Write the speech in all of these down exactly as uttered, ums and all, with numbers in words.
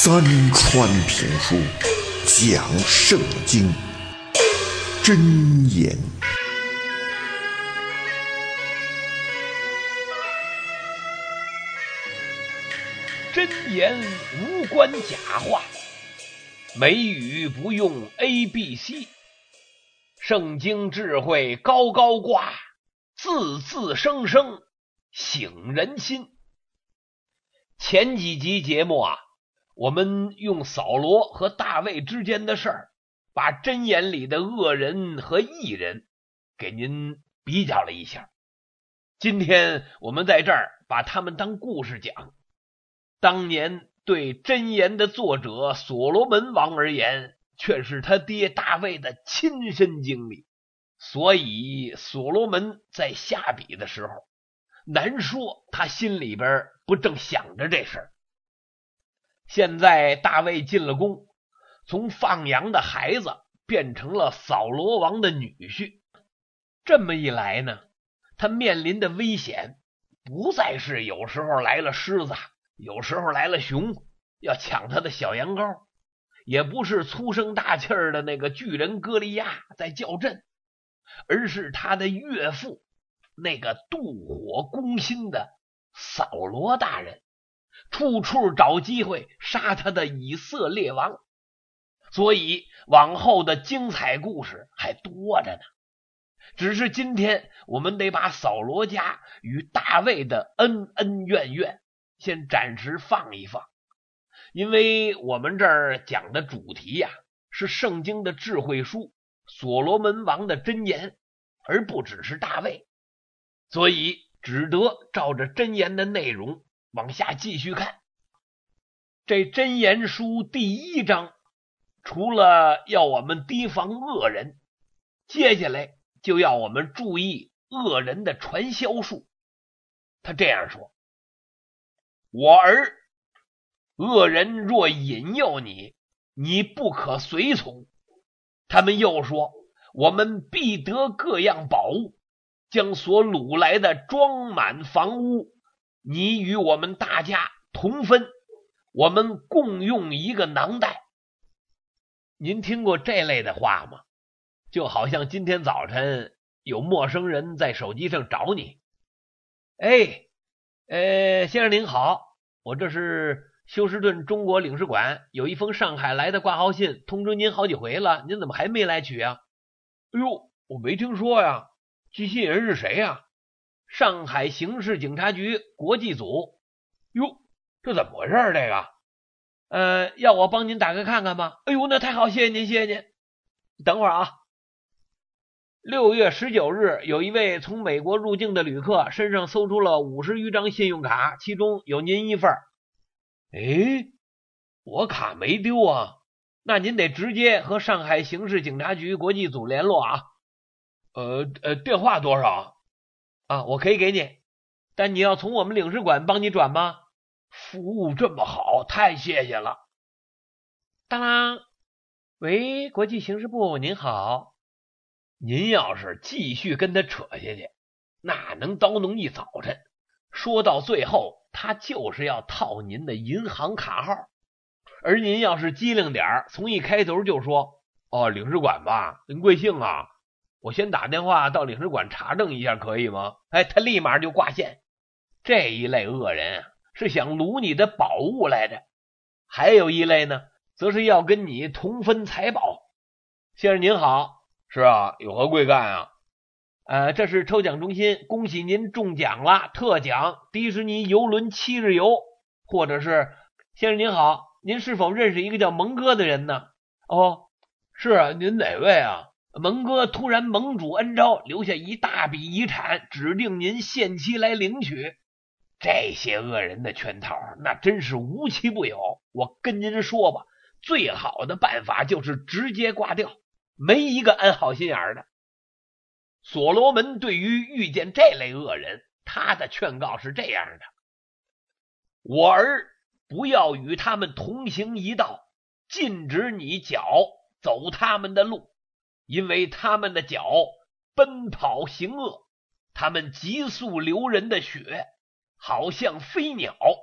三川评书讲圣经真言。 真言无关假话，美语不用 A B C， 圣经智慧高高挂，字字声声醒人心。前几集节目啊，我们用扫罗和大卫之间的事儿，把箴言里的恶人和义人给您比较了一下。今天我们在这儿把他们当故事讲。当年对箴言的作者所罗门王而言，却是他爹大卫的亲身经历，所以所罗门在下笔的时候，难说他心里边不正想着这事儿。现在大卫进了宫，从放羊的孩子变成了扫罗王的女婿，这么一来呢，他面临的危险不再是有时候来了狮子，有时候来了熊要抢他的小羊羔，也不是粗声大气儿的那个巨人歌利亚在叫阵，而是他的岳父那个妒火攻心的扫罗大人，处处找机会杀他的以色列王。所以往后的精彩故事还多着呢。只是今天我们得把扫罗家与大卫的恩恩怨怨先暂时放一放，因为我们这儿讲的主题呀、啊，是圣经的智慧书所罗门王的箴言，而不只是大卫，所以只得照着箴言的内容往下继续看。这箴言书第一章，除了要我们提防恶人，接下来就要我们注意恶人的传销术。他这样说：我儿，恶人若引诱你，你不可随从。他们又说，我们必得各样宝物，将所掳来的装满房屋，你与我们大家同分，我们共用一个囊袋。您听过这类的话吗？就好像今天早晨有陌生人在手机上找你，哎，呃，先生您好，我这是休斯顿中国领事馆，有一封上海来的挂号信，通知您好几回了，您怎么还没来取啊？哎呦，我没听说呀，寄信人是谁呀？上海刑事警察局国际组。哟，这怎么回事这个？呃，要我帮您打开看看吗？哎呦，那太好，谢谢您，谢谢您。等会儿啊。六月十九日，有一位从美国入境的旅客身上搜出了五十余张信用卡，其中有您一份。诶，我卡没丢啊，那您得直接和上海刑事警察局国际组联络啊。呃呃，电话多少啊？我可以给你，但你要从我们领事馆帮你转吗？服务这么好，太谢谢了。当啷，喂，国际刑事部您好。您要是继续跟他扯下去，那能叨弄一早晨，说到最后他就是要套您的银行卡号。而您要是机灵点儿，从一开头就说，哦，领事馆吧，您贵姓啊？我先打电话到领事馆查证一下可以吗？哎，他立马就挂线。这一类恶人啊，是想掳你的宝物来着。还有一类呢，则是要跟你同分财宝。先生您好。是啊，有何贵干啊？呃，这是抽奖中心，恭喜您中奖了，特奖迪士尼游轮七日游。或者是，先生您好，您是否认识一个叫蒙哥的人呢？哦，是啊，您哪位啊？蒙哥突然蒙主恩召，留下一大笔遗产，指定您限期来领取。这些恶人的圈套那真是无奇不有。我跟您说吧，最好的办法就是直接挂掉，没一个安好心眼的。所罗门对于遇见这类恶人，他的劝告是这样的：我儿，不要与他们同行一道，禁止你脚走他们的路，因为他们的脚奔跑行恶，他们急速流人的血，好像飞鸟，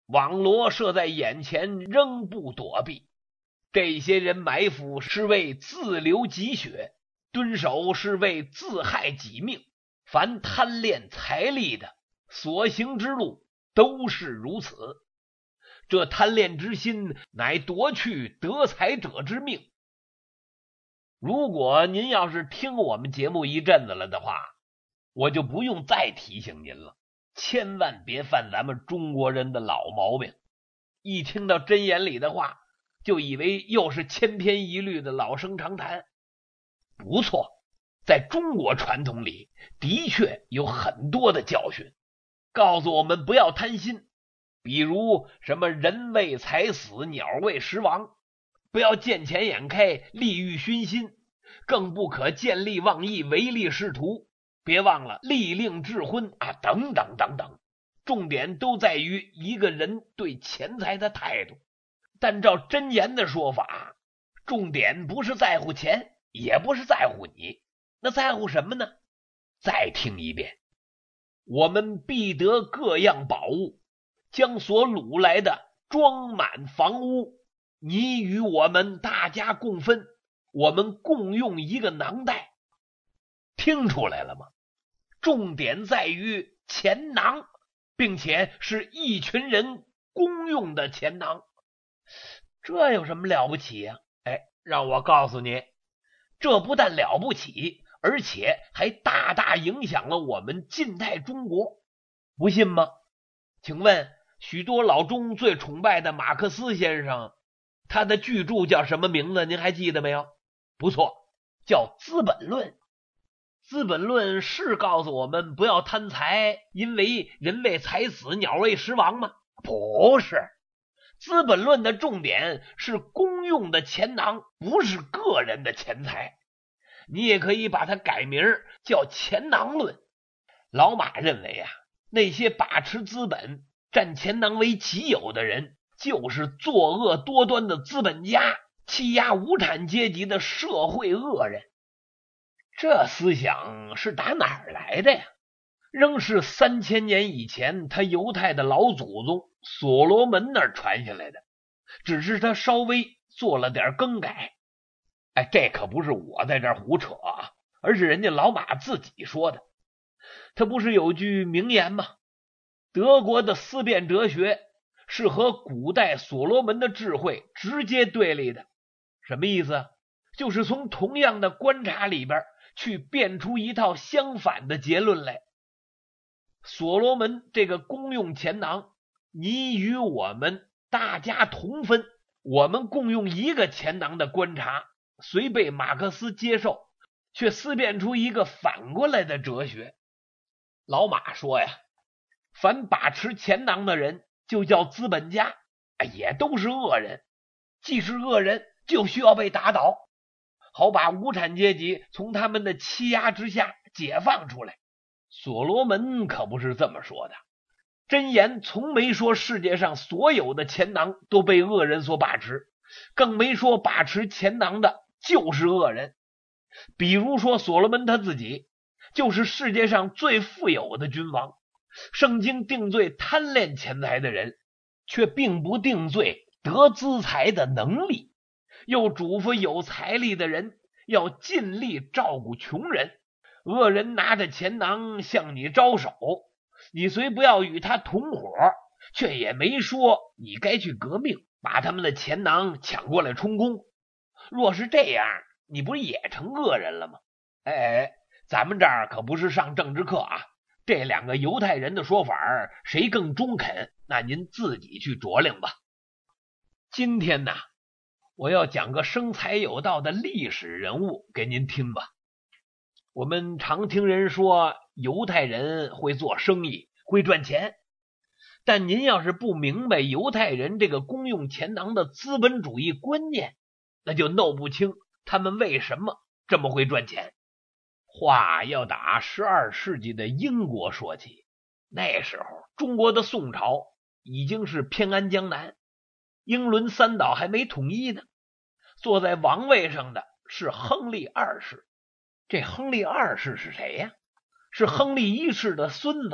网罗设在眼前，仍不躲避。这些人埋伏是为自流己血，蹲守是为自害己命。凡贪恋财力的，所行之路都是如此。这贪恋之心，乃夺去得财者之命。如果您要是听我们节目一阵子了的话，我就不用再提醒您了，千万别犯咱们中国人的老毛病，一听到箴言里的话，就以为又是千篇一律的老生常谈。不错，在中国传统里的确有很多的教训，告诉我们不要贪心，比如什么人为财死，鸟为食亡，不要见钱眼开，利欲熏心，更不可见利忘义，唯利是图，别忘了利令智昏啊，等等等等。重点都在于一个人对钱财的态度。但照箴言的说法，重点不是在乎钱，也不是在乎你，那在乎什么呢？再听一遍，我们必得各样宝物，将所掳来的装满房屋，你与我们大家共分，我们共用一个囊袋。听出来了吗？重点在于钱囊，并且是一群人公用的钱囊。这有什么了不起呀、啊？哎，让我告诉你，这不但了不起，而且还大大影响了我们近代中国。不信吗？请问许多老中最崇拜的马克思先生，他的巨著叫什么名字？您还记得没有？不错，叫《资本论》。《资本论》是告诉我们不要贪财，因为人为财死，鸟为食亡吗？不是。资本论的重点是公用的钱囊，不是个人的钱财。你也可以把它改名叫钱囊论。老马认为啊，那些把持资本、占钱囊为己有的人，就是作恶多端的资本家，欺压无产阶级的社会恶人。这思想是打哪儿来的呀？仍是三千年以前他犹太的老祖宗所罗门那儿传下来的，只是他稍微做了点更改。哎，这可不是我在这儿胡扯啊，而是人家老马自己说的。他不是有句名言吗？德国的思辨哲学是和古代所罗门的智慧直接对立的。什么意思？就是从同样的观察里边去辩出一套相反的结论来。所罗门这个公用钱囊，你与我们大家同分，我们共用一个钱囊的观察，虽被马克思接受，却思辨出一个反过来的哲学。老马说呀，凡把持钱囊的人就叫资本家，也都是恶人。既是恶人，就需要被打倒，好把无产阶级从他们的欺压之下解放出来。所罗门可不是这么说的，箴言从没说世界上所有的钱囊都被恶人所把持，更没说把持钱囊的就是恶人。比如说所罗门他自己就是世界上最富有的君王，圣经定罪贪恋钱财的人，却并不定罪得资财的能力，又嘱咐有财力的人要尽力照顾穷人。恶人拿着钱囊向你招手，你虽不要与他同伙，却也没说你该去革命，把他们的钱囊抢过来充公。若是这样，你不是也成恶人了吗？哎，咱们这儿可不是上政治课啊，这两个犹太人的说法谁更中肯，那您自己去酌量吧。今天呢，我要讲个生财有道的历史人物给您听吧。我们常听人说犹太人会做生意，会赚钱，但您要是不明白犹太人这个公用钱囊的资本主义观念，那就弄不清他们为什么这么会赚钱。话要打十二世纪的英国说起，那时候中国的宋朝已经是偏安江南，英伦三岛还没统一呢。坐在王位上的是亨利二世。这亨利二世是谁呀？是亨利一世的孙子，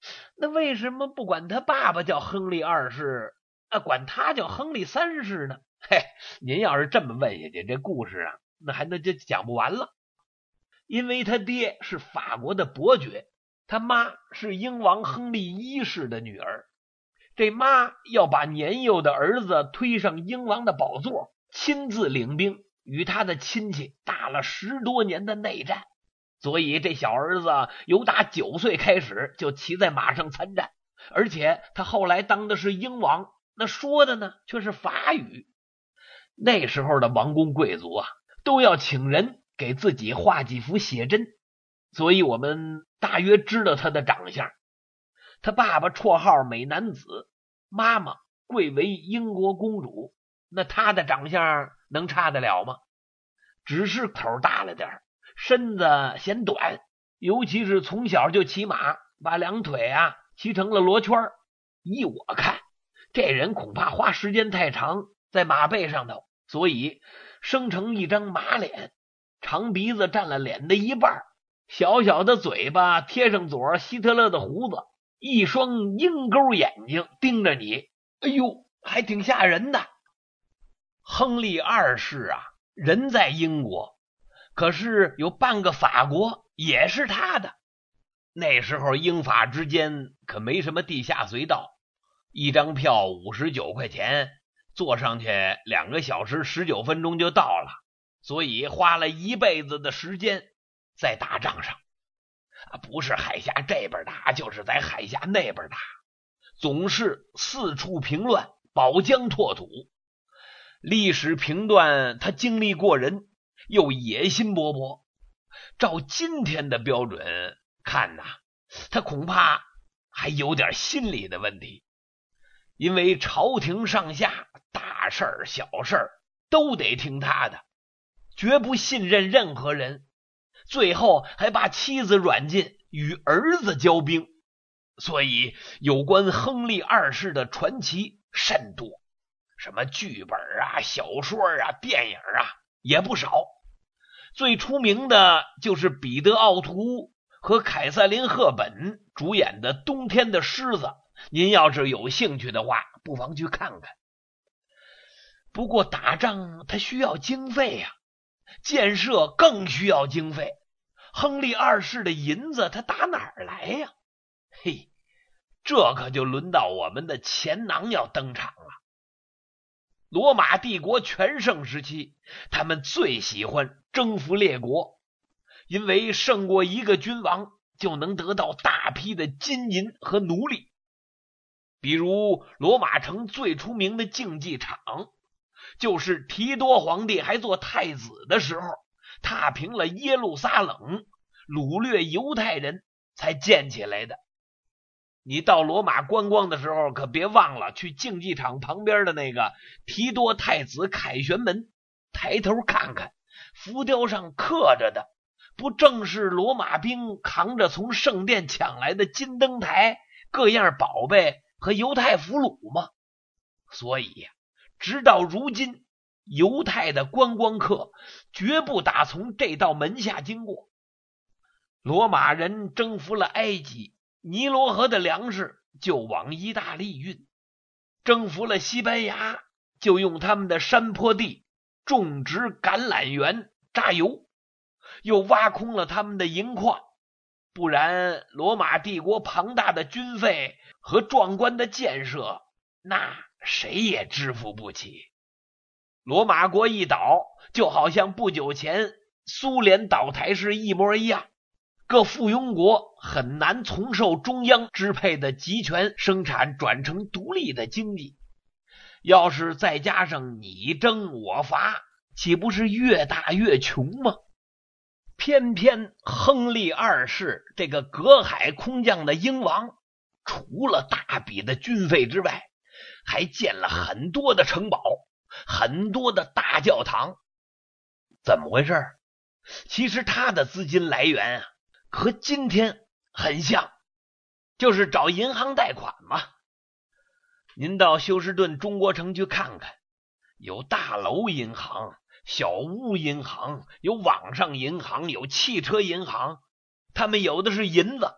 那为什么不管他爸爸叫亨利二世啊，管他叫亨利三世呢？嘿，您要是这么问下去，这故事啊，那还那就讲不完了。因为他爹是法国的伯爵，他妈是英王亨利一世的女儿。这妈要把年幼的儿子推上英王的宝座，亲自领兵与他的亲戚打了十多年的内战，所以这小儿子由打九岁开始就骑在马上参战，而且他后来当的是英王，那说的呢却是法语。那时候的王公贵族啊，都要请人给自己画几幅写真，所以我们大约知道他的长相。他爸爸绰号美男子，妈妈贵为英国公主，那他的长相能差得了吗？只是头大了点，身子显短，尤其是从小就骑马，把两腿啊骑成了罗圈。依我看，这人恐怕花时间太长在马背上头，所以生成一张马脸，长鼻子占了脸的一半，小小的嘴巴贴上佐希特勒的胡子，一双鹰钩眼睛盯着你，哎呦，还挺吓人的。亨利二世啊，人在英国，可是有半个法国也是他的。那时候英法之间可没什么地下隧道，一张票五十九块钱，坐上去两个小时十九分钟就到了，所以花了一辈子的时间在打仗上。不是海峡这边打，就是在海峡那边打，总是四处平乱，保疆拓土。历史评断他经历过人，又野心勃勃。照今天的标准看呐，他恐怕还有点心理的问题。因为朝廷上下大事儿小事儿都得听他的，绝不信任任何人，最后还把妻子软禁，与儿子交兵。所以有关亨利二世的传奇甚多，什么剧本啊、小说啊、电影啊也不少。最出名的就是彼得·奥图和凯瑟琳·赫本主演的《冬天的狮子》，您要是有兴趣的话，不妨去看看。不过打仗它需要经费呀、啊，建设更需要经费。亨利二世的银子他打哪儿来呀？嘿，这可就轮到我们的钱囊要登场了。罗马帝国全盛时期，他们最喜欢征服列国，因为胜过一个君王就能得到大批的金银和奴隶。比如罗马城最出名的竞技场，就是提多皇帝还做太子的时候，踏平了耶路撒冷，掳掠犹太人才建起来的。你到罗马观光的时候，可别忘了去竞技场旁边的那个提多太子凯旋门，抬头看看，浮雕上刻着的不正是罗马兵扛着从圣殿抢来的金灯台、各样宝贝和犹太俘虏吗？所以呀，直到如今，犹太的观光客绝不打从这道门下经过。罗马人征服了埃及，尼罗河的粮食就往意大利运；征服了西班牙，就用他们的山坡地种植橄榄园榨油，又挖空了他们的银矿。不然罗马帝国庞大的军费和壮观的建设，那谁也支付不起。罗马国一倒，就好像不久前苏联倒台时一模一样，各附庸国很难从受中央支配的集权生产转成独立的经济。要是再加上你争我伐，岂不是越打越穷吗？偏偏亨利二世这个隔海空降的英王，除了大笔的军费之外，还建了很多的城堡，很多的大教堂。怎么回事？其实他的资金来源啊，和今天很像，就是找银行贷款嘛。您到休斯顿中国城去看看，有大楼银行、小屋银行，有网上银行，有汽车银行，他们有的是银子，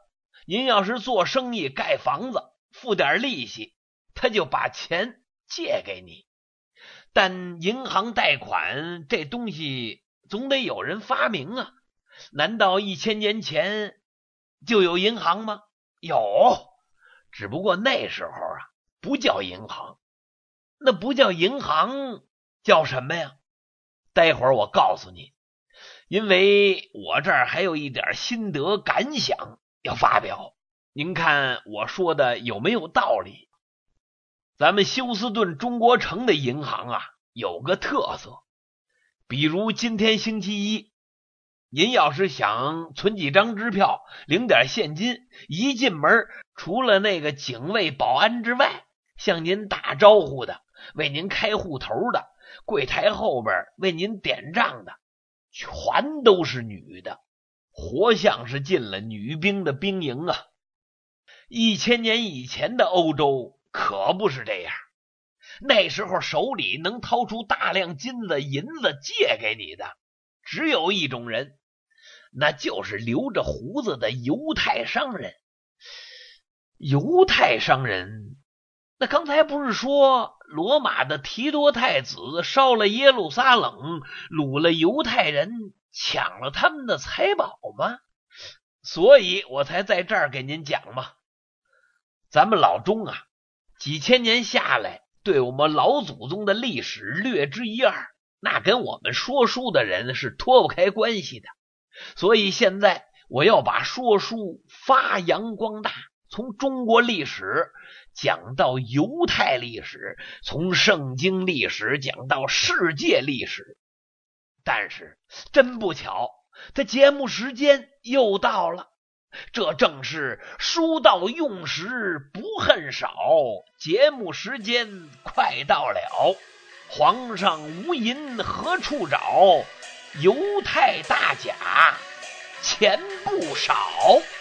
您要是做生意盖房子，付点利息，他就把钱借给你。但银行贷款这东西总得有人发明啊，难道一千年前就有银行吗？有，只不过那时候啊不叫银行。那不叫银行叫什么呀？待会儿我告诉你，因为我这儿还有一点心得感想要发表，您看我说的有没有道理？咱们休斯顿中国城的银行啊有个特色，比如今天星期一，您要是想存几张支票领点现金，一进门除了那个警卫保安之外，向您打招呼的，为您开户头的，柜台后边为您点账的，全都是女的，活像是进了女兵的兵营啊。一千年以前的欧洲可不是这样，那时候手里能掏出大量金子银子借给你的只有一种人，那就是留着胡子的犹太商人。犹太商人，那刚才不是说罗马的提多太子烧了耶路撒冷，掳了犹太人，抢了他们的财宝吗？所以我才在这儿给您讲嘛。咱们老中啊，几千年下来，对我们老祖宗的历史略知一二，那跟我们说书的人是脱不开关系的。所以现在我要把说书发扬光大，从中国历史讲到犹太历史，从圣经历史讲到世界历史。但是真不巧，这节目时间又到了，这正是书到用时不恨少，节目时间快到了，皇上无银何处找，犹太大甲钱不少。